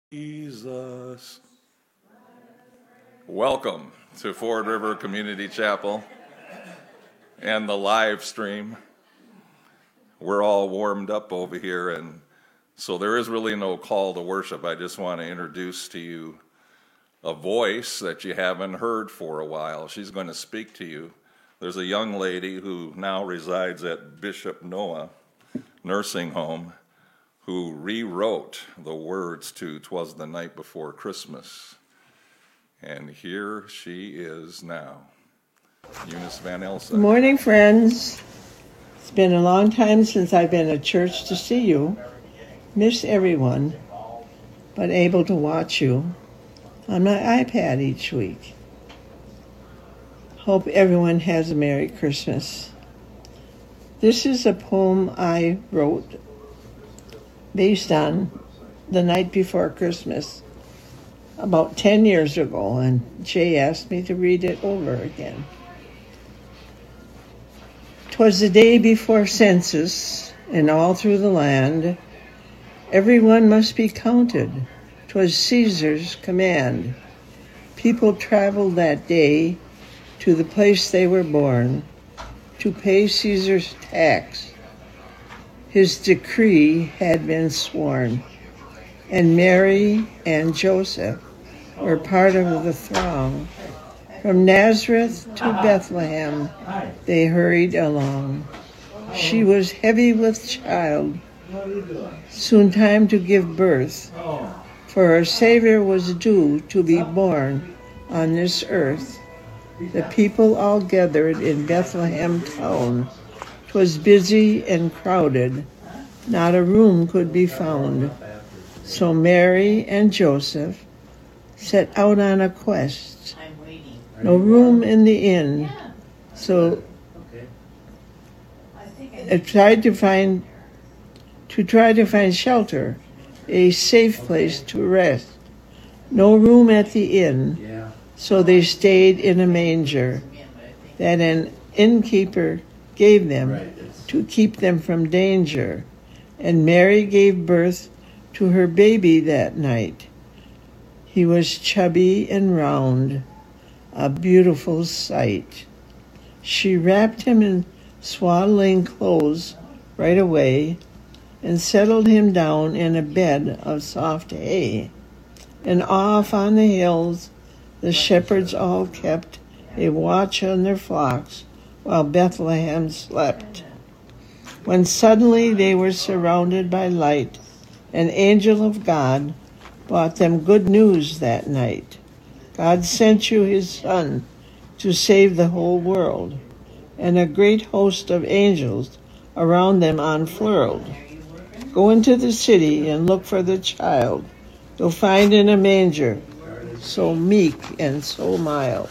Jesus. Welcome to Ford River Community Chapel and the live stream. We're all warmed up over here, and so there is really no call to worship. I just want to introduce to you a voice that you haven't heard for a while. She's going to speak to you. There's a young lady who now resides at Bishop Noah Nursing Home who rewrote the words to "'Twas the Night Before Christmas." And here she is now, Eunice Van Elsen. Good morning, friends. It's been a long time since I've been at church to see you. Miss everyone, but able to watch you on my iPad each week. Hope everyone has a Merry Christmas. This is a poem I wrote based on the night before Christmas about 10 years ago, and Jay asked me to read it over again. 'Twas the day before census, and all through the land everyone must be counted. 'Twas Caesar's command. People traveled that day to the place they were born to pay Caesar's tax. His decree had been sworn, and Mary and Joseph were part of the throng. From Nazareth to Bethlehem they hurried along. She was heavy with child, soon time to give birth, for a Savior was due to be born on this earth. The people all gathered in Bethlehem town. 'Twas busy and crowded, not a room could be found. So Mary and Joseph set out on a quest. No room in the inn, so they tried to find shelter, a safe place to rest. No room at the inn, so they stayed in a manger that an innkeeper gave them to keep them from danger. And Mary gave birth to her baby that night. He was chubby and round, a beautiful sight. She wrapped him in swaddling clothes right away and settled him down in a bed of soft hay. And off on the hills the shepherds all kept a watch on their flocks while Bethlehem slept. When suddenly they were surrounded by light, an angel of God brought them good news that night. God sent you his Son to save the whole world, and a great host of angels around them unfurled. Go into the city and look for the child. You'll find in a manger, so meek and so mild.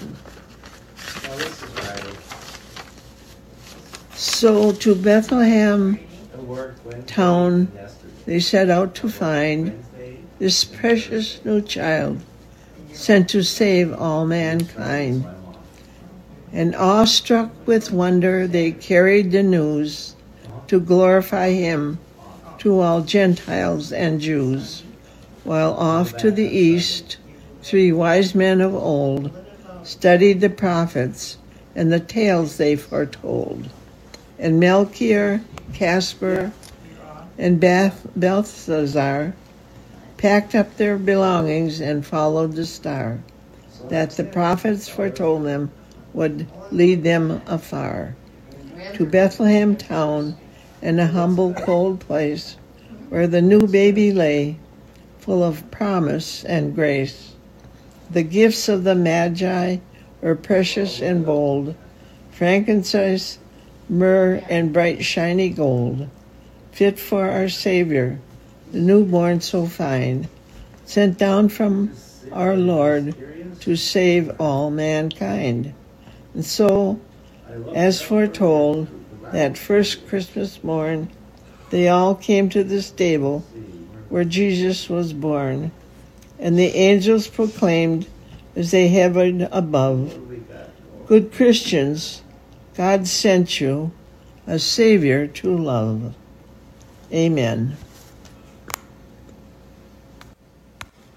So to Bethlehem town they set out to find this precious new child, sent to save all mankind. And awestruck with wonder they carried the news to glorify him to all Gentiles and Jews. While off to the east 3 wise men of old studied the prophets and the tales they foretold. And Melchior, Caspar, and Belshazzar packed up their belongings and followed the star that the prophets foretold them would lead them afar to Bethlehem town, and a humble cold place where the new baby lay, full of promise and grace. The gifts of the Magi were precious and bold, frankincense, myrrh, and bright shiny gold, fit for our Savior, the newborn so fine, sent down from our Lord to save all mankind. And so, as foretold, that first Christmas morn, they all came to the stable where Jesus was born, and the angels proclaimed as they hovered above, "Good Christians, God sent you a Savior to love." Amen.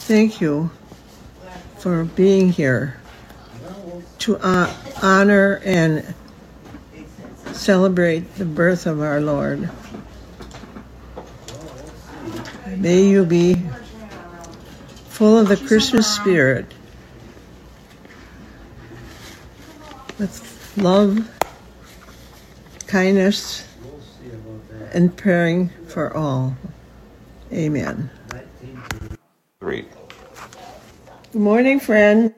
thank you for being here to honor and celebrate the birth of our Lord. May you be full of the Christmas spirit, with love, kindness, and praying for all. Amen. Great. Good morning, friend.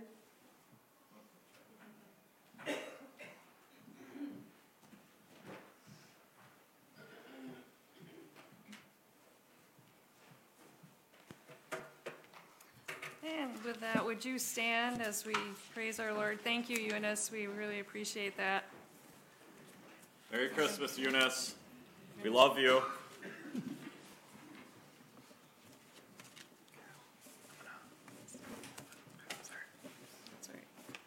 And with that, would you stand as we praise our Lord? Thank you, Eunice. We really appreciate that. Merry Christmas, Eunice. We love you. That's right.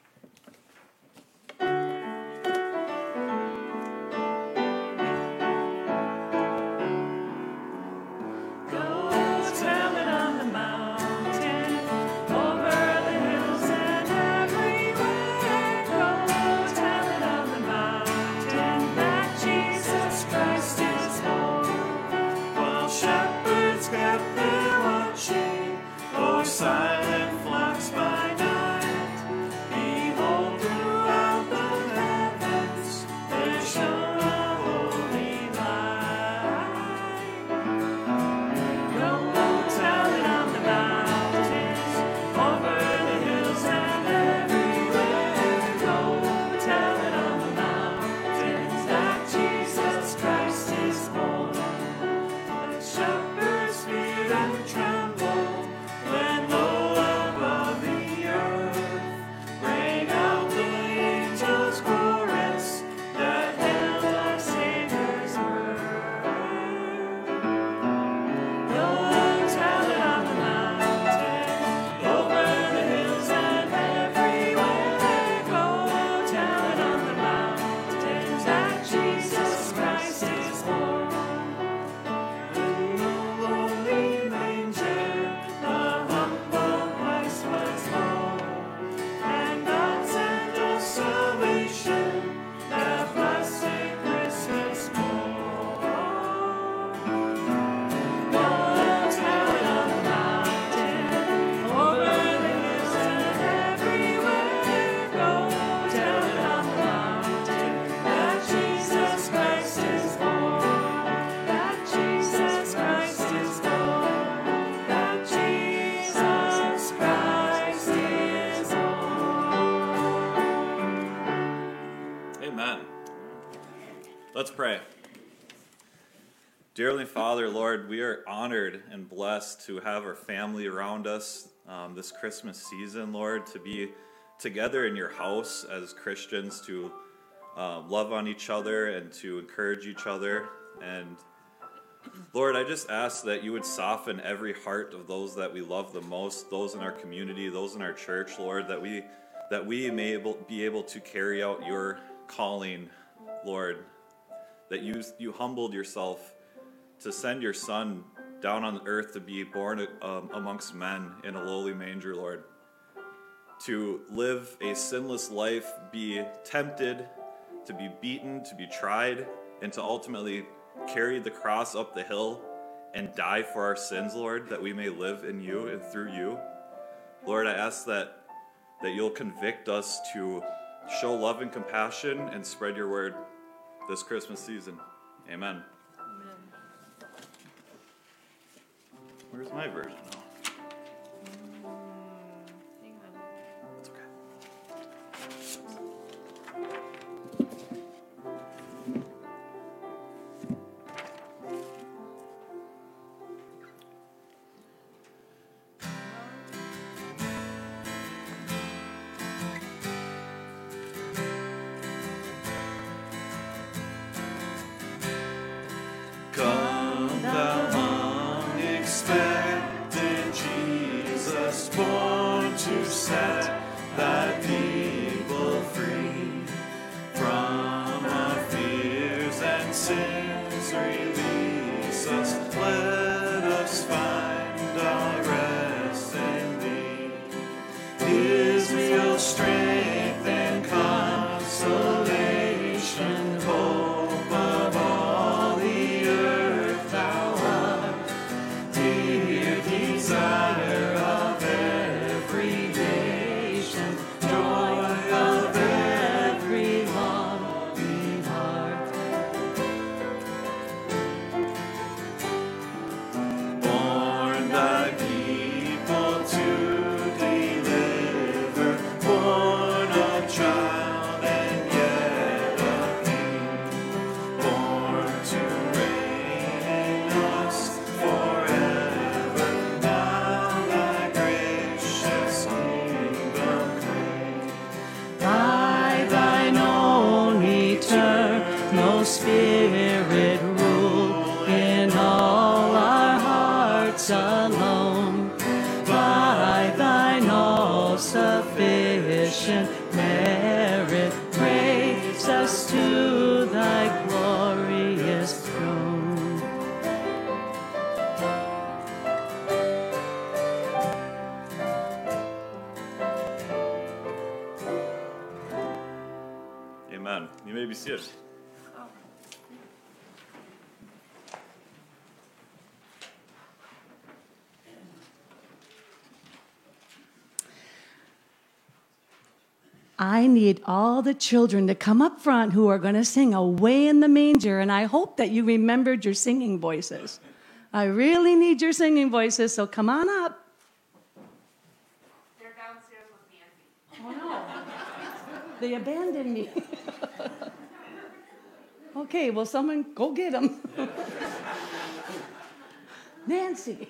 Go tell it on the mountain, over the hills and everywhere. Go tell it on the mountain that Jesus Christ is born. While shepherds kept their watching, o'er silent flocks by night, behold, throughout the heavens there shone a holy light. Go tell it on the mountains, over the hills and everywhere. Go tell it on the mountains that Jesus Christ is born. The shepherds feared and trembled when low above the earth rang out the angels' chorus that hailed our Savior's birth. Go tell it on the mountains, over the hills and everywhere. Go tell it on the mountains that Jesus Christ is born. In the lowly manger, the humble Christ was born, and God sent us salvation, that blessed Christmas morn. Go tell it on the mountain, over the hills and everywhere. Go tell it on the mountain that Jesus Christ is born. That Jesus Christ is born. That Jesus Christ is born. Amen. Let's pray. Dear Heavenly Father, Lord, we are honored and blessed to have our family around us this Christmas season, Lord, to be together in your house as Christians, to love on each other and to encourage each other. And Lord, I just ask that you would soften every heart of those that we love the most, those in our community, those in our church, Lord, that we may be able to carry out your calling, Lord, that you humbled yourself to send your Son down on earth to be born amongst men in a lowly manger, Lord, to live a sinless life, be tempted, to be beaten, to be tried, and to ultimately carry the cross up the hill and die for our sins, Lord, that we may live in you and through you. Lord, I ask that you'll convict us to show love and compassion and spread your word this Christmas season. Amen. Where's my version now? Hang on. That's okay. Come thou long expected Jesus, born to set thy people free from our fears and sins. Release us, let us find our rest in thee. sufficient merit. Raise us to thy glorious throne. Amen. You may be seated. I need all the children to come up front who are going to sing Away in the Manger, and I hope that you remembered your singing voices. I really need your singing voices, so come on up. They're downstairs with Nancy. Oh, no. They abandoned me. Okay, well, someone go get them. Nancy.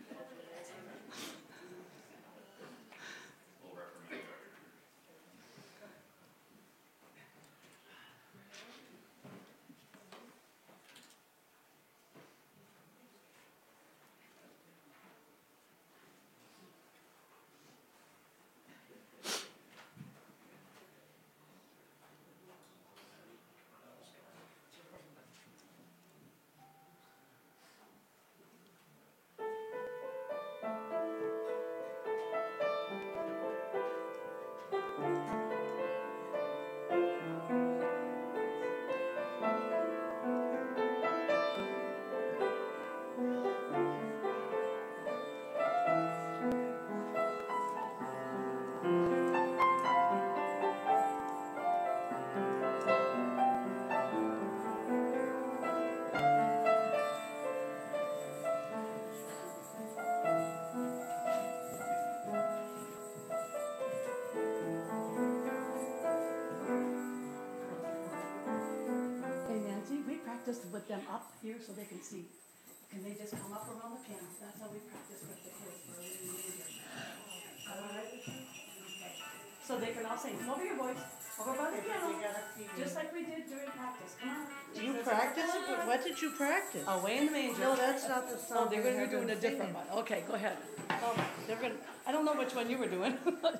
Hey, Nancy, we practiced with them up here so they can see. Can they just come up around the piano? That's how we practice with the kids. All right? Okay. So they can all sing. Come over here, boys. Over by the piano. Just like we did during practice. Come on. You practice? What did you practice? Away in the Manger. No, that's not the Oh, song. they're going to be doing a different one. Okay, go ahead. Oh, they're going. I don't know which one you were doing.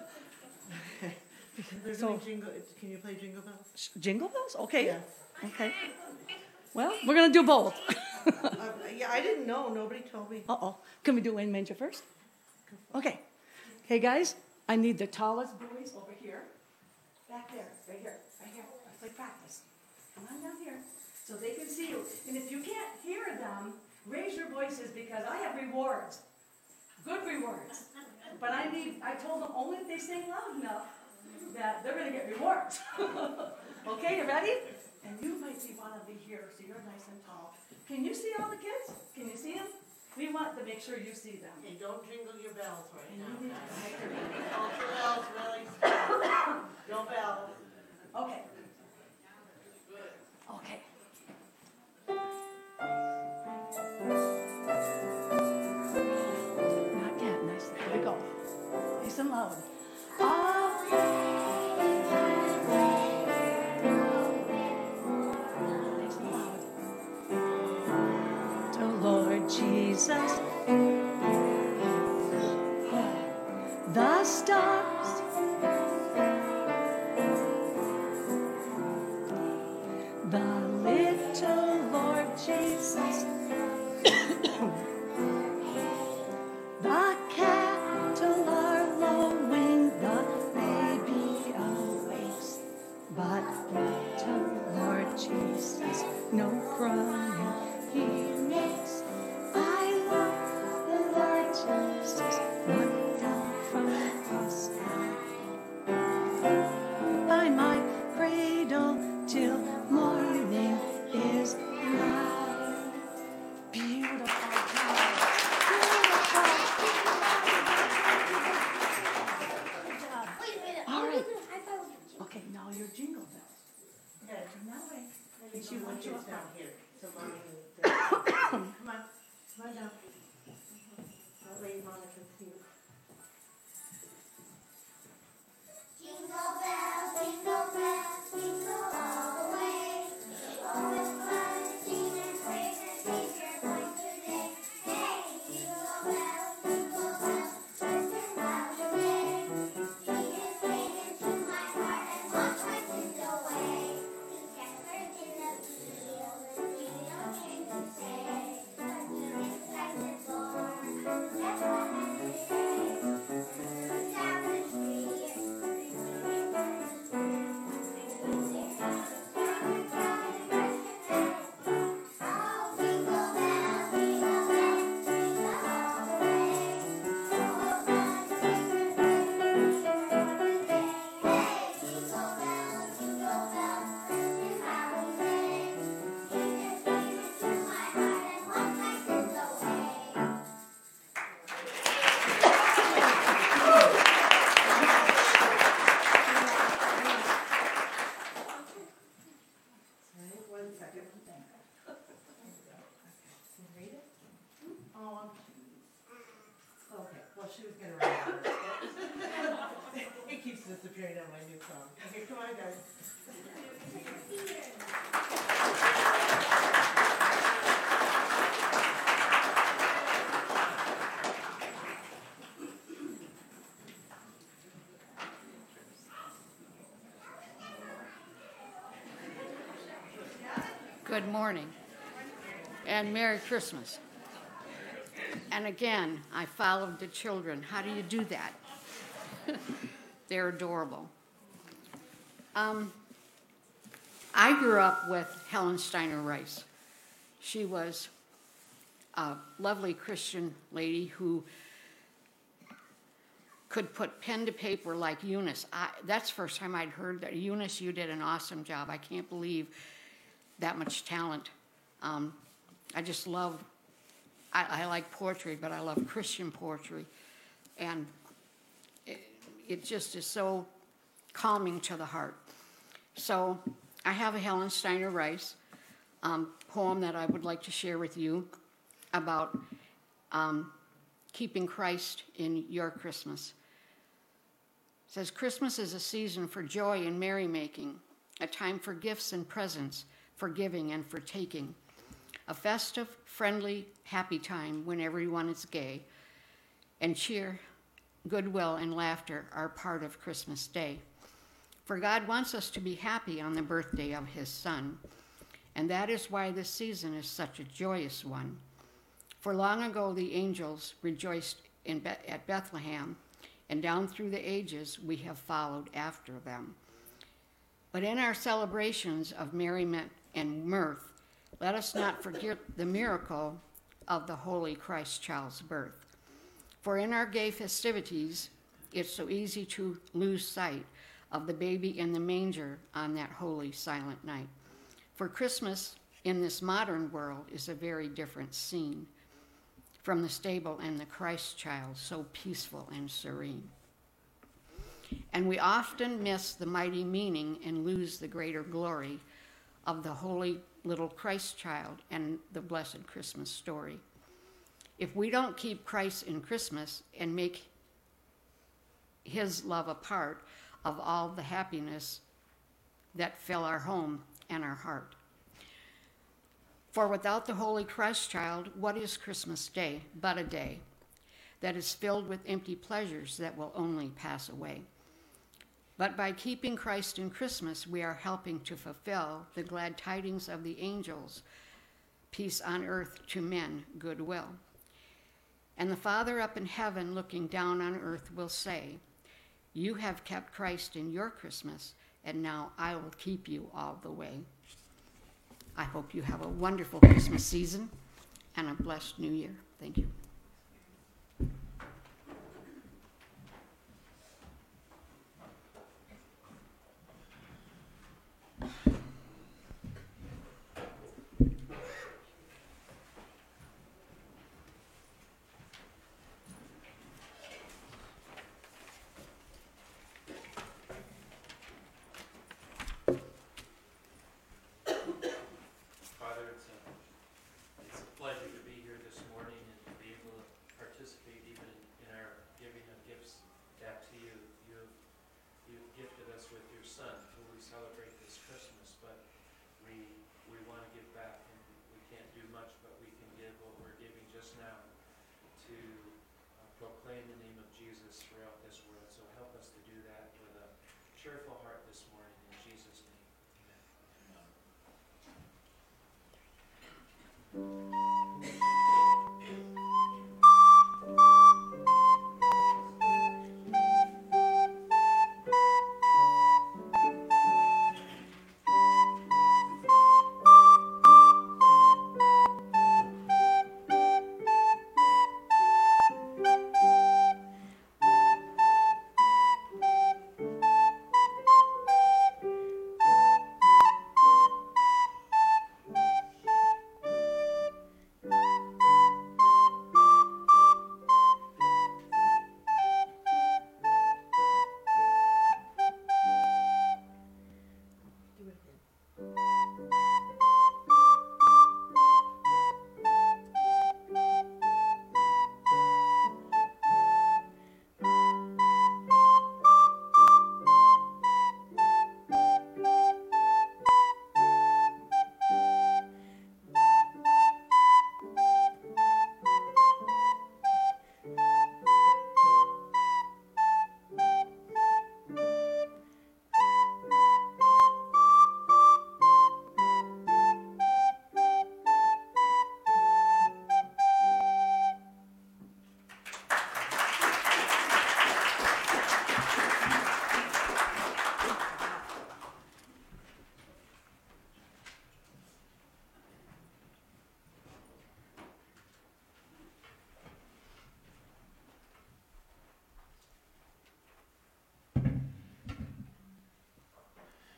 They're So- doing jingle. Can you play Jingle Bells? Jingle bells? Okay. Yes. Okay. Well, we're going to do both. Yeah, I didn't know. Nobody told me. Uh-oh. Can we do Wayne Manger first? Okay. Hey, guys, I need the tallest boys over here. Back there. Right here. Right here. Let's play practice. Come on down here so they can see you. And if you can't hear them, raise your voices because I have rewards. Good rewards. But I told them only if they sing loud enough that they're going to get rewards. Okay, you ready? And you might want to be here so you're nice and tall. Can you see all the kids? Can you see them? We want to make sure you see them. Hey, don't jingle your bells right And now. you need to make your- Hold your bells really strong. No bells. Okay. Okay. Not yet. Nice. Here we go. Nice and loud. Nice and loud. To Lord Jesus, the stars, the little Lord Jesus, the cattle are lowing Okay, well, she was gonna write it. It keeps disappearing on my new phone. Okay, come on, guys. Good morning and Merry Christmas. And again, I followed the children. How do you do that? They're adorable. I grew up with Helen Steiner Rice. She was a lovely Christian lady who could put pen to paper like Eunice. That's the first time I'd heard that. Eunice, you did an awesome job. I can't believe that much talent. I just love, I like poetry, but I love Christian poetry. And it just is so calming to the heart. So I have a Helen Steiner Rice poem that I would like to share with you about keeping Christ in your Christmas. It says, Christmas is a season for joy and merrymaking, a time for gifts and presents, for giving and for taking, a festive, friendly, happy time when everyone is gay, and cheer, goodwill, and laughter are part of Christmas Day. For God wants us to be happy on the birthday of his Son, and that is why this season is such a joyous one. For long ago the angels rejoiced at Bethlehem, and down through the ages we have followed after them. But in our celebrations of merriment and mirth, let us not forget the miracle of the Holy Christ child's birth. For in our gay festivities, it's so easy to lose sight of the baby in the manger on that holy silent night. For Christmas in this modern world is a very different scene from the stable and the Christ child, so peaceful and serene. And we often miss the mighty meaning and lose the greater glory of the holy little Christ child and the blessed Christmas story. If we don't keep Christ in Christmas and make his love a part of all the happiness that fill our home and our heart. For without the holy Christ child, what is Christmas Day but a day that is filled with empty pleasures that will only pass away? But by keeping Christ in Christmas, we are helping to fulfill the glad tidings of the angels, peace on earth to men, goodwill. And the Father up in heaven looking down on earth will say, you have kept Christ in your Christmas, and now I will keep you all the way. I hope you have a wonderful Christmas season and a blessed new year. Thank you. Proclaim the name of Jesus throughout this world. So help us to do that with a cheerful heart this morning. In Jesus' name, amen.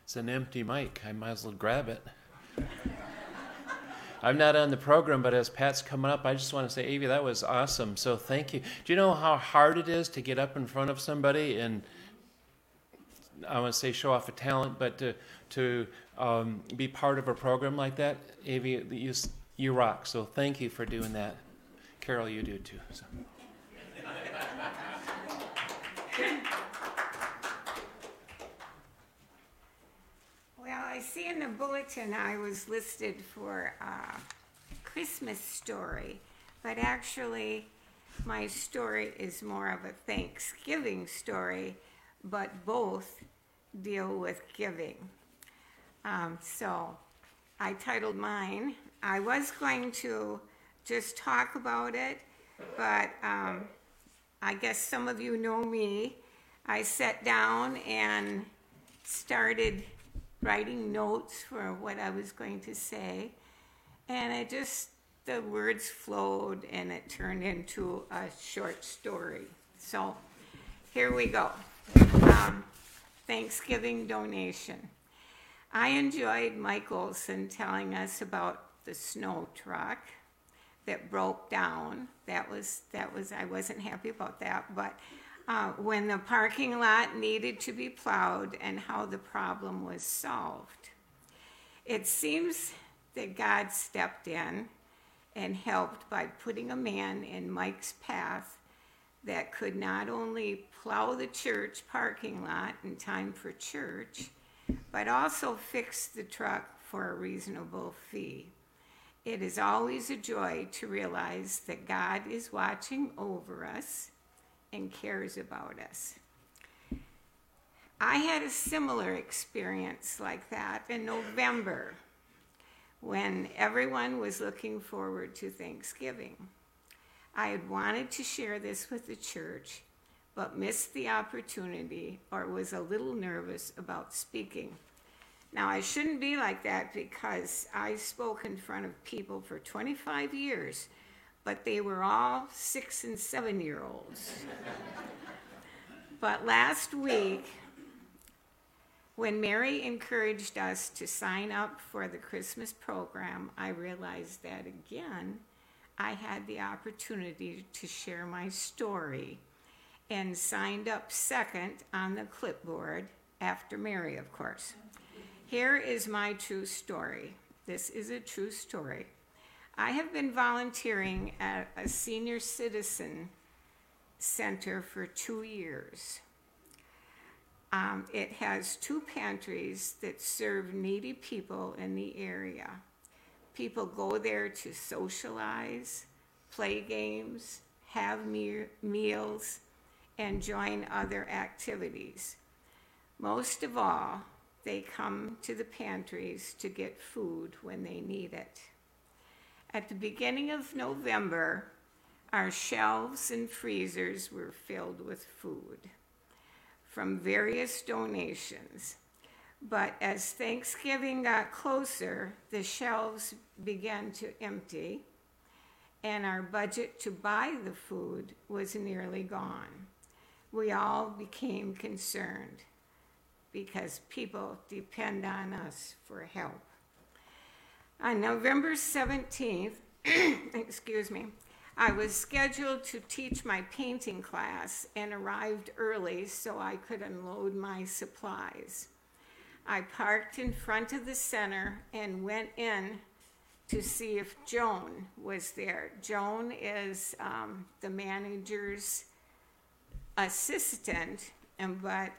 It's an empty mic. I might as well grab it. I'm not on the program, but as Pat's coming up, I just want to say, Avi, that was awesome. So thank you. Do you know how hard it is to get up in front of somebody and, I want to say, show off a talent, but to be part of a program like that? Avi, you rock. So thank you for doing that. Carol, you do too. So. Well, I see in the bulletin I was listed for a Christmas story, but actually my story is more of a Thanksgiving story, but both deal with giving. So I titled mine. I was going to just talk about it, but I guess some of you know me. I sat down and started writing notes for what I was going to say, and the words flowed and it turned into a short story. So here we go. Thanksgiving donation. I enjoyed Mike Olson telling us about the snow truck that broke down. That was I wasn't happy about that, but when the parking lot needed to be plowed and how the problem was solved. It seems that God stepped in and helped by putting a man in Mike's path that could not only plow the church parking lot in time for church, but also fix the truck for a reasonable fee. It is always a joy to realize that God is watching over us and cares about us. I had a similar experience like that in November when everyone was looking forward to Thanksgiving. I had wanted to share this with the church, but missed the opportunity or was a little nervous about speaking. Now, I shouldn't be like that because I spoke in front of people for 25 years, but they were all 6- and 7-year-olds. But last week, when Mary encouraged us to sign up for the Christmas program, I realized that again, I had the opportunity to share my story and signed up second on the clipboard after Mary, of course. Here is my true story. This is a true story. I have been volunteering at a senior citizen center for 2 years. It has 2 pantries that serve needy people in the area. People go there to socialize, play games, have meals, and join other activities. Most of all, they come to the pantries to get food when they need it. At the beginning of November, our shelves and freezers were filled with food from various donations. But as Thanksgiving got closer, the shelves began to empty, and our budget to buy the food was nearly gone. We all became concerned because people depend on us for help. On November 17th, I was scheduled to teach my painting class and arrived early so I could unload my supplies. I parked in front of the center and went in to see if Joan was there. Joan is the manager's assistant, but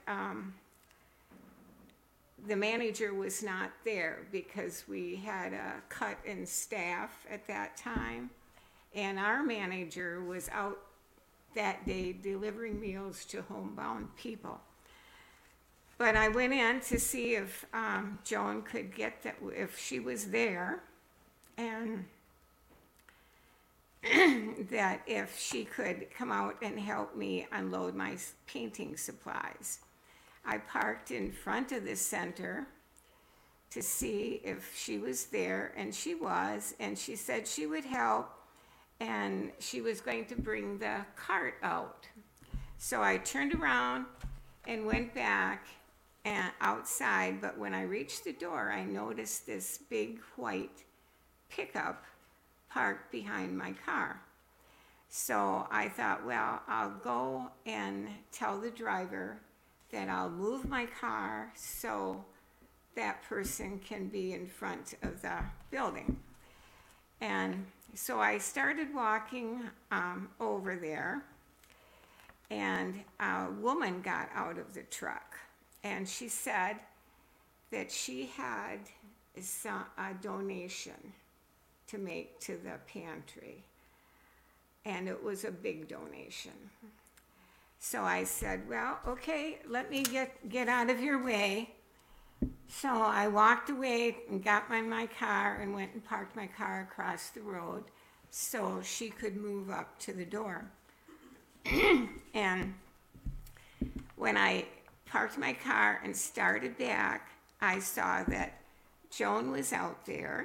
the manager was not there because we had a cut in staff at that time, and our manager was out that day delivering meals to homebound people. But I went in to see if Joan could get that, if she was there, and that if she could come out and help me unload my painting supplies. I parked in front of the center to see if she was there, and she was, and she said she would help, and she was going to bring the cart out. So I turned around and went back outside, but when I reached the door, I noticed this big white pickup parked behind my car. So I thought, well, I'll go and tell the driver that I'll move my car so that person can be in front of the building. And so I started walking over there, and a woman got out of the truck, and she said that she had a donation to make to the pantry, and it was a big donation. So I said, well, okay, let me get out of your way. So I walked away and got in my car and went and parked my car across the road so she could move up to the door. And when I parked my car and started back, I saw that Joan was out there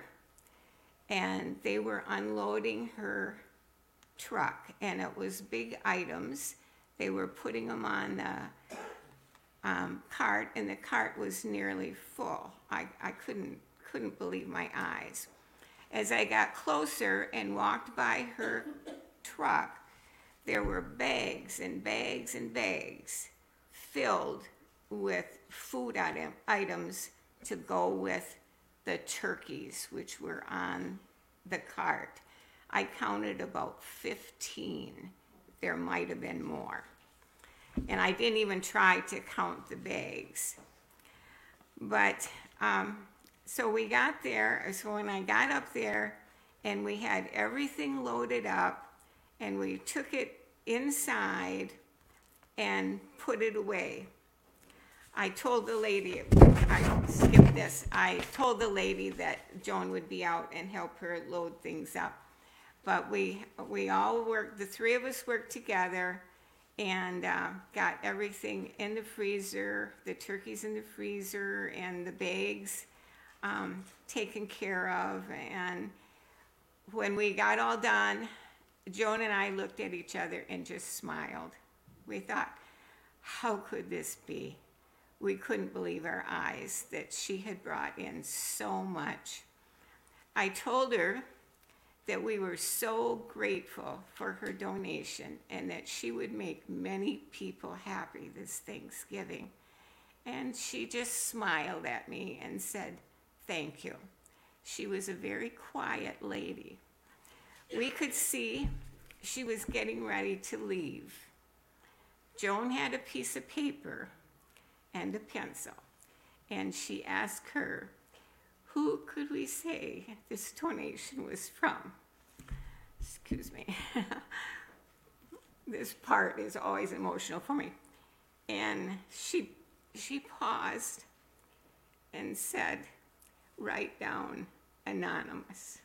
and they were unloading her truck, and it was big items. They were putting them on the cart, and the cart was nearly full. I couldn't believe my eyes. As I got closer and walked by her truck, there were bags and bags and bags filled with food items to go with the turkeys, which were on the cart. I counted about 15. There might have been more. And I didn't even try to count the bags. But, so we got there. So when I got up there and we had everything loaded up and we took it inside and put it away. I told the lady, I skipped this, I told the lady that Joan would be out and help her load things up. But we all worked, the three of us worked together and got everything in the freezer, the turkeys in the freezer and the bags taken care of. And when we got all done, Joan and I looked at each other and just smiled. We thought, how could this be? We couldn't believe our eyes that she had brought in so much. I told her that we were so grateful for her donation and that she would make many people happy this Thanksgiving. And she just smiled at me and said, thank you. She was a very quiet lady. We could see she was getting ready to leave. Joan had a piece of paper and a pencil, and she asked her, who could we say this donation was from? Excuse me. This part is always emotional for me. And she paused and said, write down anonymous.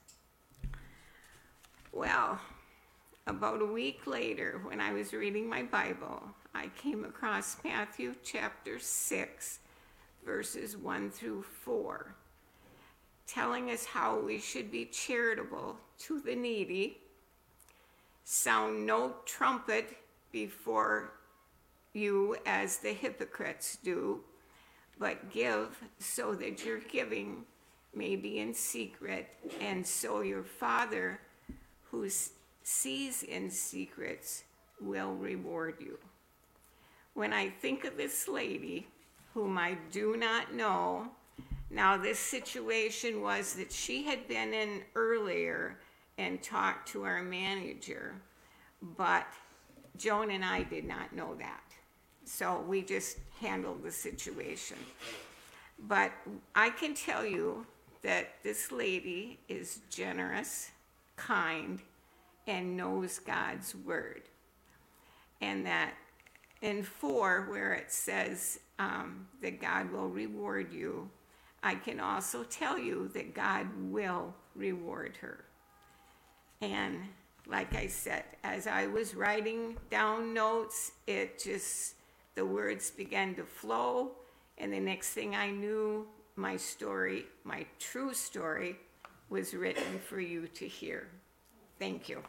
Well, about a week later, when I was reading my Bible, I came across Matthew chapter 6, verses 1 through 4, telling us how we should be charitable to the needy, sound no trumpet before you as the hypocrites do, but give so that your giving may be in secret, and so your Father who sees in secrets will reward you. When I think of this lady, whom I do not know, now this situation was that she had been in earlier and talked to our manager, but Joan and I did not know that. So we just handled the situation. But I can tell you that this lady is generous, kind, and knows God's word. And that in 4, where it says that God will reward you, I can also tell you that God will reward her. And like I said, as I was writing down notes, the words began to flow, and the next thing I knew, my story, my true story, was written for you to hear. Thank you.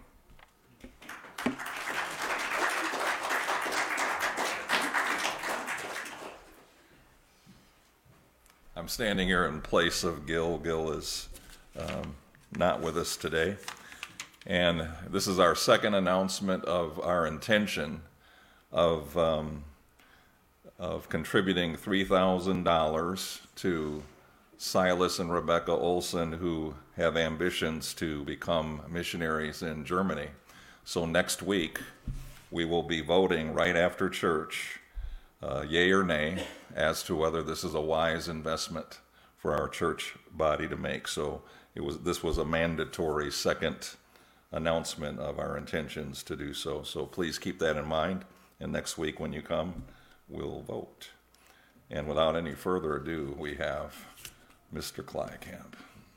I'm standing here in place of Gil. Gil is not with us today. And this is our second announcement of our intention of contributing $3,000 to Silas and Rebecca Olson, who have ambitions to become missionaries in Germany. So next week, we will be voting right after church, yay or nay, as to whether this is a wise investment for our church body to make. So this was a mandatory second announcement of our intentions to do so. So please keep that in mind, and next week when you come, we'll vote. And without any further ado, we have Mr. Kleikamp.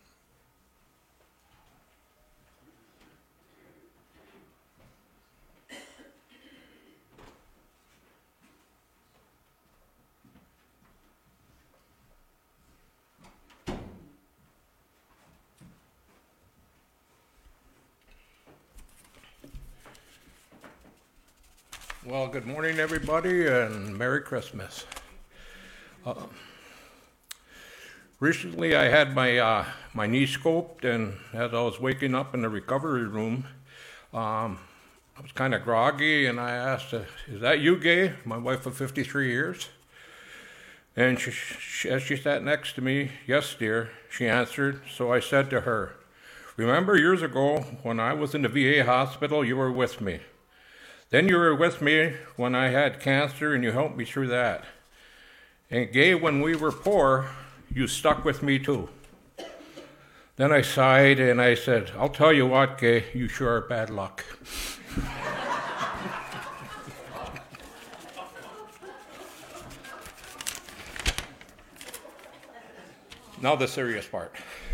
Well, good morning, everybody, and Merry Christmas. Recently, I had my knee scoped, and as I was waking up in the recovery room, I was kind of groggy, and I asked, "Is that you, Gay?" My wife of 53 years. And as she sat next to me, "Yes, dear," she answered. So I said to her, "Remember years ago when I was in the VA hospital, you were with me. Then you were with me when I had cancer, and you helped me through that. And Gay, when we were poor, you stuck with me too." Then I sighed and I said, "I'll tell you what, Gay, you sure are bad luck." Now the serious part.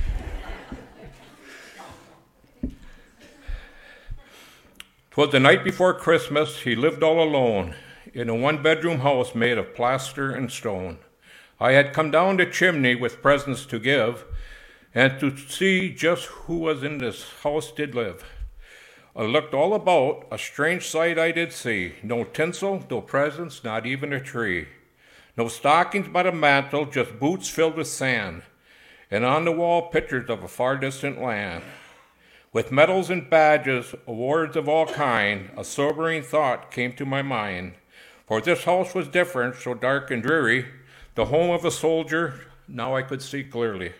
'Twas the night before Christmas. He lived all alone in a one-bedroom house made of plaster and stone. I had come down the chimney with presents to give, and to see just who was in this house did live. I looked all about, a strange sight I did see. No tinsel, no presents, not even a tree. No stockings by the mantel, just boots filled with sand, and on the wall pictures of a far distant land. With medals and badges, awards of all kind, a sobering thought came to my mind. For this house was different, so dark and dreary, the home of a soldier, now I could see clearly.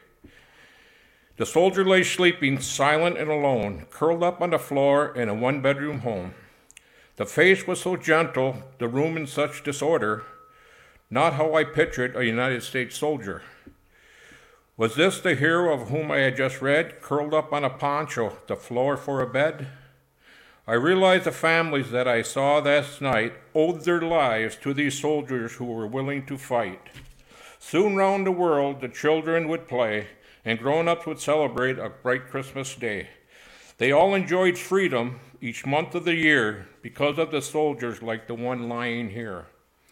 The soldier lay sleeping, silent and alone, curled up on the floor in a one-bedroom home. The face was so gentle, the room in such disorder, not how I pictured a United States soldier. Was this the hero of whom I had just read, curled up on a poncho, the floor for a bed? I realized the families that I saw last night owed their lives to these soldiers who were willing to fight. Soon round the world the children would play, and grown-ups would celebrate a bright Christmas day. They all enjoyed freedom each month of the year because of the soldiers like the one lying here.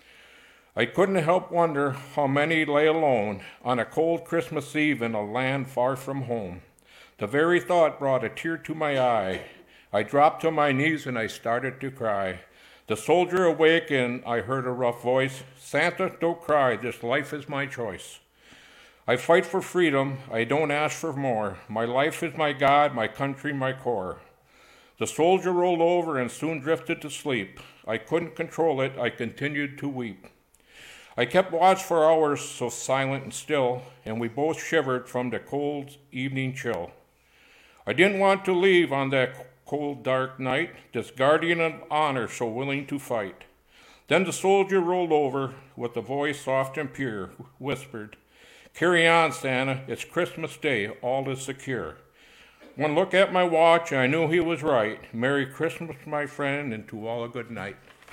I couldn't help wonder how many lay alone on a cold Christmas Eve in a land far from home. The very thought brought a tear to my eye. I dropped to my knees and I started to cry. The soldier awake and I heard a rough voice, "Santa, don't cry, this life is my choice. I fight for freedom, I don't ask for more. My life is my God, my country, my core." The soldier rolled over and soon drifted to sleep. I couldn't control it, I continued to weep. I kept watch for hours, so silent and still, and we both shivered from the cold evening chill. I didn't want to leave on that cold, dark night, this guardian of honor so willing to fight. Then the soldier rolled over, with a voice soft and pure, whispered, "Carry on, Santa, it's Christmas Day, all is secure." One look at my watch, I knew he was right. Merry Christmas, my friend, and to all a good night.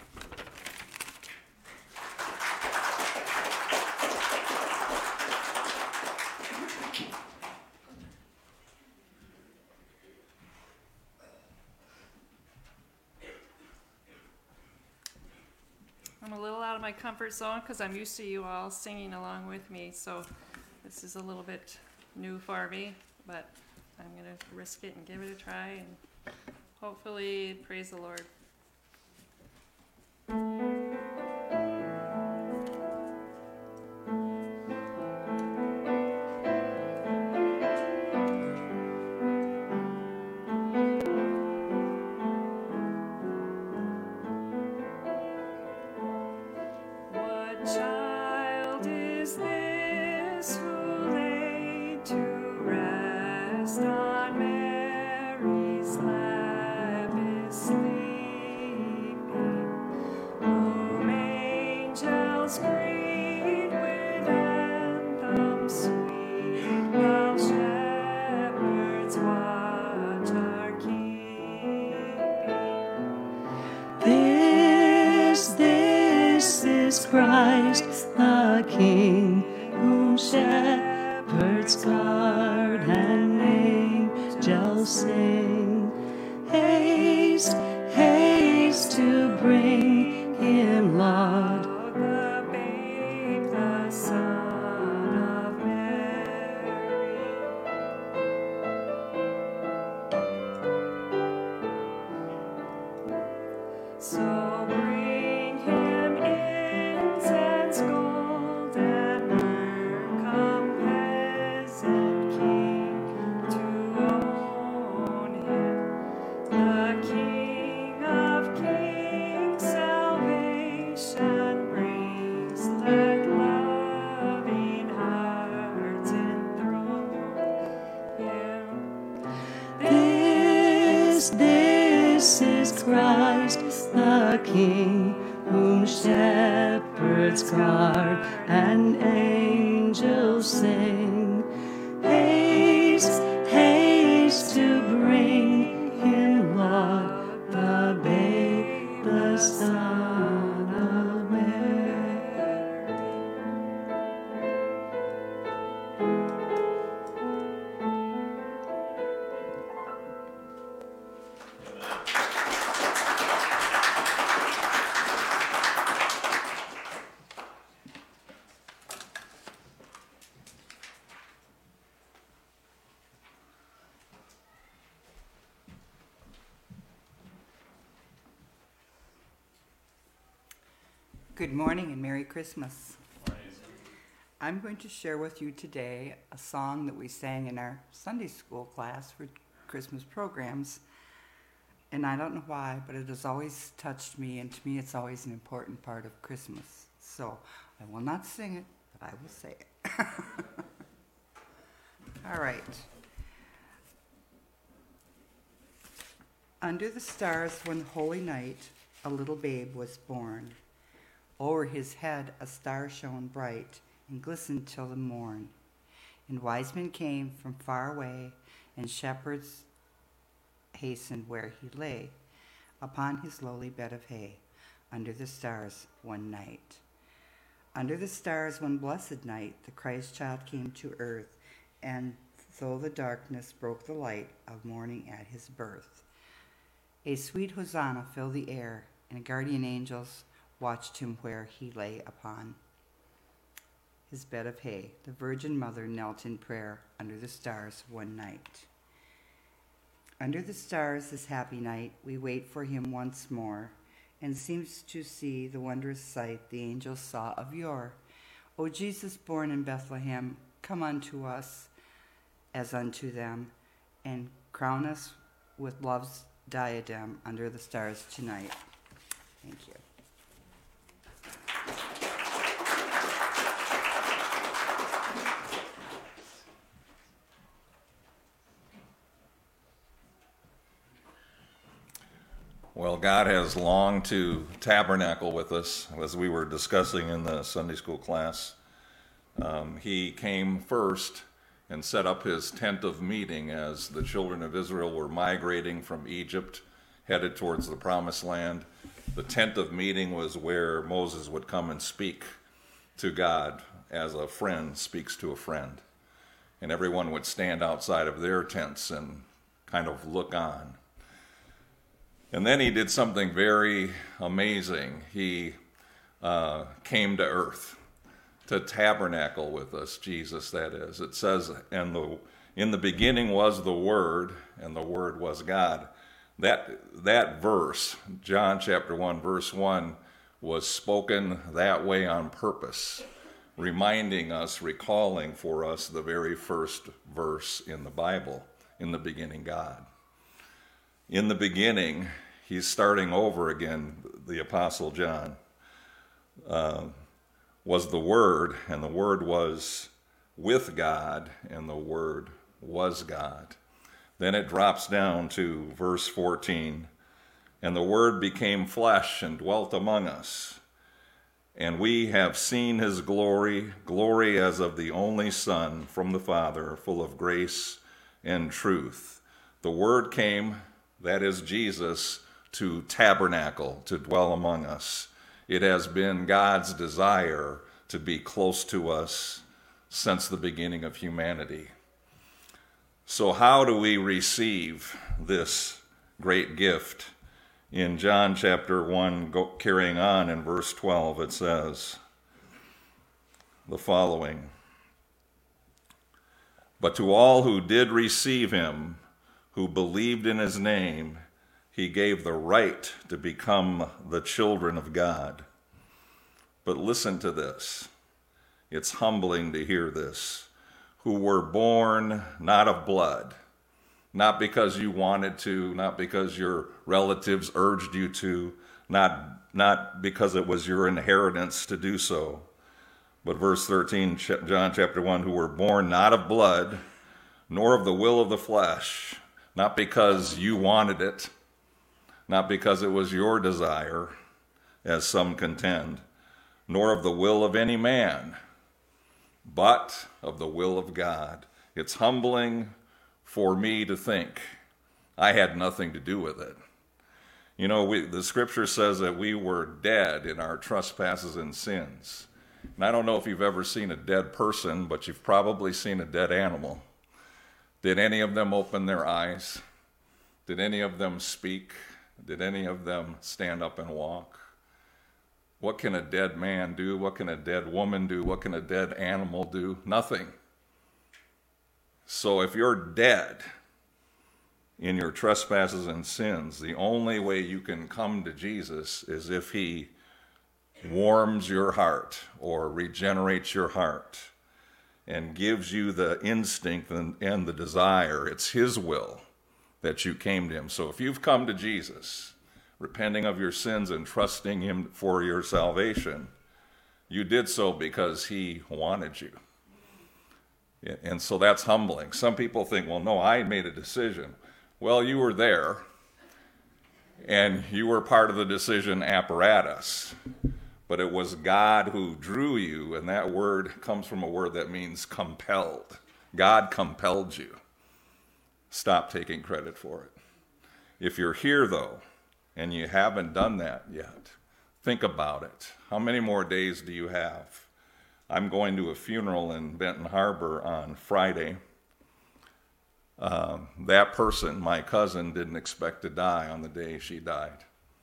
I'm a little out of my comfort zone because I'm used to you all singing along with me, so this is a little bit new for me, but I'm going to risk it and give it a try, and hopefully praise the Lord. child is this who laid to rest on Mary's lap is sleeping, whom angels greet with anthems sweet, while shepherds watch our keeping. This is Christ the King, whom shepherds guard and angels sing. Haste, haste to bring him laud, the babe, the Son of Mary. So bring him incense, gold, and myrrh, come peasant king, to own him, the King of kings. Salvation brings, let loving hearts enthrone him. This is Christ the King, whom shepherds guard and angels sing. Haste, haste to bring him laud, the babe, the Son of Mary. Good morning and Merry Christmas. I'm going to share with you today a song that we sang in our Sunday school class for Christmas programs. And I don't know why, but it has always touched me, and to me it's always an important part of Christmas. So I will not sing it, but I will say it. All right. Under the stars one holy night, a little babe was born. O'er his head a star shone bright and glistened till the morn. And wise men came from far away, and shepherds hastened where he lay, upon his lowly bed of hay, under the stars one night. Under the stars one blessed night, the Christ child came to earth, and though the darkness broke the light of morning at his birth. A sweet hosanna filled the air, and guardian angels watched him where he lay upon his bed of hay. The Virgin Mother knelt in prayer under the stars one night. Under the stars this happy night, we wait for him once more, and seems to see the wondrous sight the angels saw of yore. O Jesus born in Bethlehem, come unto us as unto them, and crown us with love's diadem under the stars tonight. Thank you. Well, God has longed to tabernacle with us, as we were discussing in the Sunday school class. He came first and set up his tent of meeting as the children of Israel were migrating from Egypt, headed towards the Promised Land. The tent of meeting was where Moses would come and speak to God as a friend speaks to a friend. And everyone would stand outside of their tents and kind of look on. And then he did something very amazing. He came to earth to tabernacle with us, Jesus, that is. It says, in the beginning was the Word, and the Word was God. That verse, John chapter 1, verse 1, was spoken that way on purpose, reminding us, recalling for us the very first verse in the Bible, in the beginning God. In the beginning, he's starting over again, the Apostle John. was the Word, and the Word was with God, and the Word was God. Then it drops down to verse 14. And the Word became flesh and dwelt among us. And we have seen his glory, glory as of the only Son from the Father, full of grace and truth. The Word came, that is Jesus, to tabernacle, to dwell among us. It has been God's desire to be close to us since the beginning of humanity. So how do we receive this great gift? In John chapter 1, carrying on in verse 12, it says the following. But to all who did receive him, who believed in his name, he gave the right to become the children of God. But listen to this. It's humbling to hear this. Who were born not of blood, not because you wanted to, not because your relatives urged you to, not because it was your inheritance to do so. But verse 13, John chapter 1, who were born not of blood, nor of the will of the flesh, not because you wanted it, not because it was your desire, as some contend, nor of the will of any man, but of the will of God. It's humbling for me to think I had nothing to do with it. You know, the scripture says that we were dead in our trespasses and sins. And I don't know if you've ever seen a dead person, but you've probably seen a dead animal. Did any of them open their eyes? Did any of them speak? Did any of them stand up and walk? What can a dead man do? What can a dead woman do? What can a dead animal do? Nothing. So if you're dead in your trespasses and sins, the only way you can come to Jesus is if he warms your heart or regenerates your heart and gives you the instinct and the desire. It's his will that you came to him. So if you've come to Jesus, repenting of your sins and trusting him for your salvation, you did so because he wanted you. And so that's humbling. Some people think, well, no, I made a decision. Well, you were there, and you were part of the decision apparatus. But it was God who drew you, and that word comes from a word that means compelled. God compelled you. Stop taking credit for it. If you're here, though, and you haven't done that yet, think about it. How many more days do you have? I'm going to a funeral in Benton Harbor on Friday. That person, my cousin, didn't expect to die on the day she died.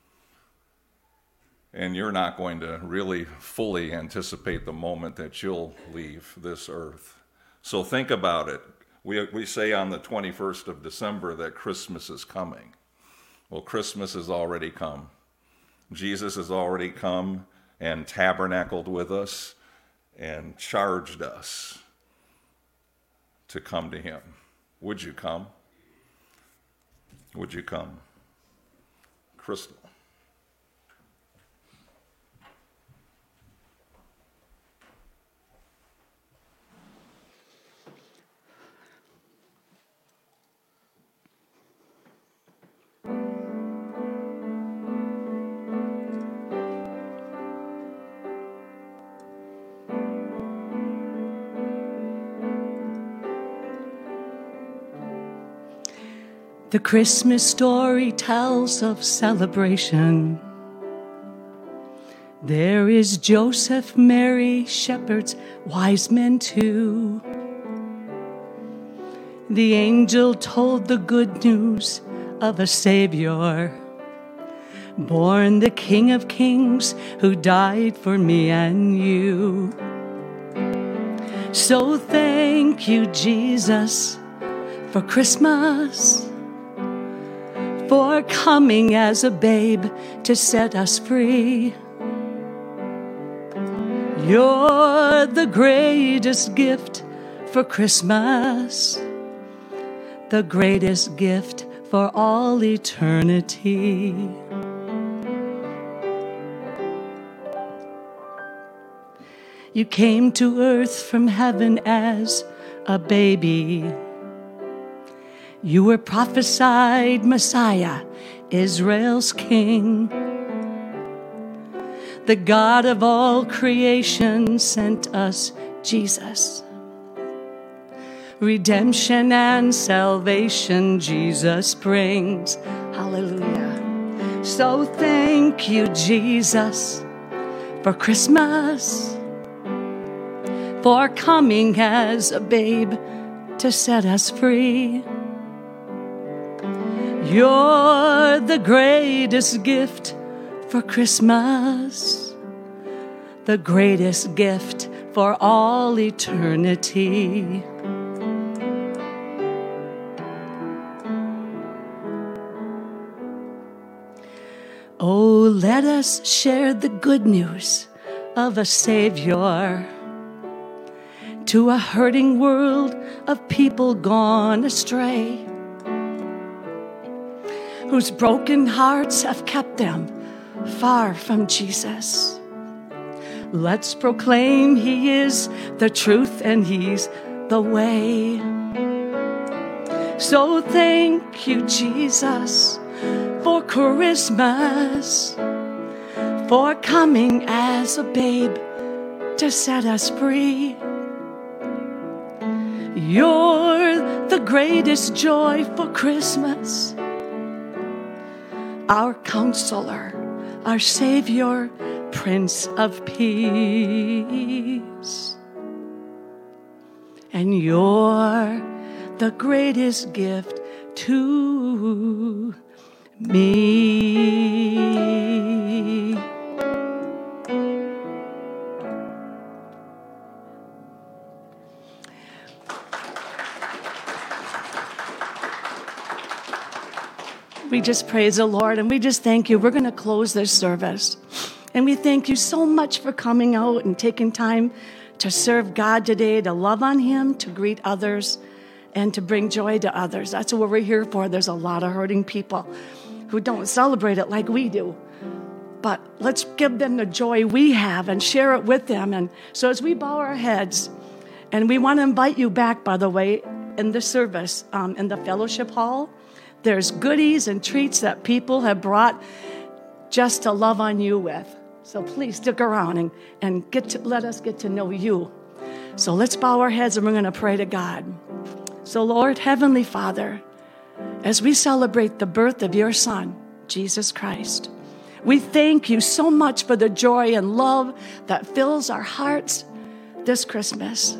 And you're not going to really fully anticipate the moment that you'll leave this earth. So think about it. We say on the 21st of December that Christmas is coming. Well, Christmas has already come. Jesus has already come and tabernacled with us and charged us to come to him. Would you come? Would you come? Crystal. The Christmas story tells of celebration. There is Joseph, Mary, shepherds, wise men too. The angel told the good news of a Savior, born the King of Kings, who died for me and you. So thank you, Jesus, for Christmas, for coming as a babe to set us free. You're the greatest gift for Christmas, the greatest gift for all eternity. You came to earth from heaven as a baby. You were prophesied Messiah, Israel's king. The God of all creation sent us Jesus. Redemption and salvation Jesus brings. Hallelujah. So thank you, Jesus, for Christmas, for coming as a babe to set us free. You're the greatest gift for Christmas, the greatest gift for all eternity. Oh, let us share the good news of a Savior to a hurting world of people gone astray, whose broken hearts have kept them far from Jesus. Let's proclaim He is the truth and He's the way. So thank you, Jesus, for Christmas, for coming as a babe to set us free. You're the greatest joy for Christmas, our counselor, our Savior, Prince of Peace. And you're the greatest gift to me. We just praise the Lord and we just thank you. We're going to close this service. And we thank you so much for coming out and taking time to serve God today, to love on Him, to greet others, and to bring joy to others. That's what we're here for. There's a lot of hurting people who don't celebrate it like we do. But let's give them the joy we have and share it with them. And so as we bow our heads, and we want to invite you back, by the way, in the service, in the fellowship hall, there's goodies and treats that people have brought just to love on you with. So please stick around and let us get to know you. So let's bow our heads and we're going to pray to God. So Lord, Heavenly Father, as we celebrate the birth of your Son, Jesus Christ, we thank you so much for the joy and love that fills our hearts this Christmas.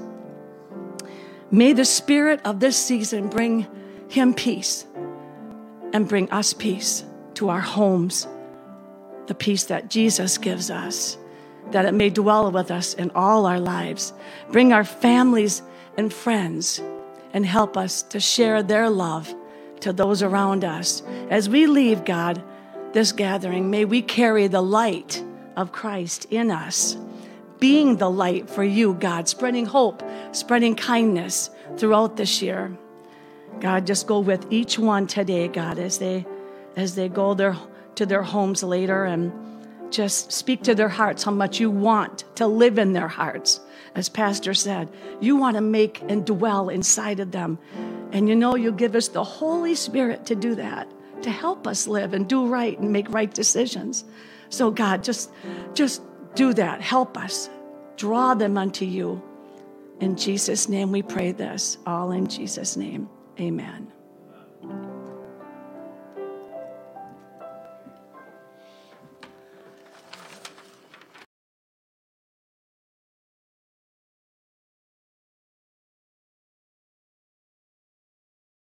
May the spirit of this season bring him peace and bring us peace to our homes, the peace that Jesus gives us, that it may dwell with us in all our lives. Bring our families and friends and help us to share their love to those around us. As we leave, God, this gathering, may we carry the light of Christ in us, being the light for you, God, spreading hope, spreading kindness throughout this year. God, just go with each one today, God, as they go to their homes later, and just speak to their hearts how much you want to live in their hearts. As Pastor said, you want to make and dwell inside of them. And you know you'll give us the Holy Spirit to do that, to help us live and do right and make right decisions. So God, just do that. Help us. Draw them unto you. In Jesus' name we pray this. All in Jesus' name. Amen.